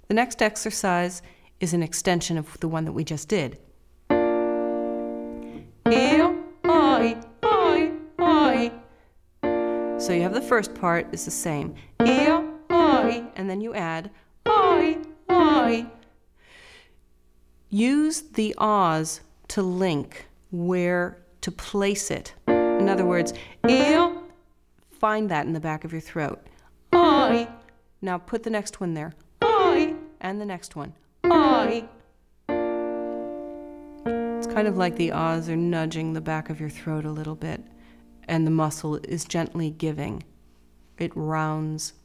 The next exercise is an extension of the one that we just did. So you have the first part is the same. And then you add I. Use the ahs to link where to place it. In other words, find that in the back of your throat. I. Now put the next one there. I. And the next one. I. It's kind of like the ahs are nudging the back of your throat a little bit, and the muscle is gently giving. It rounds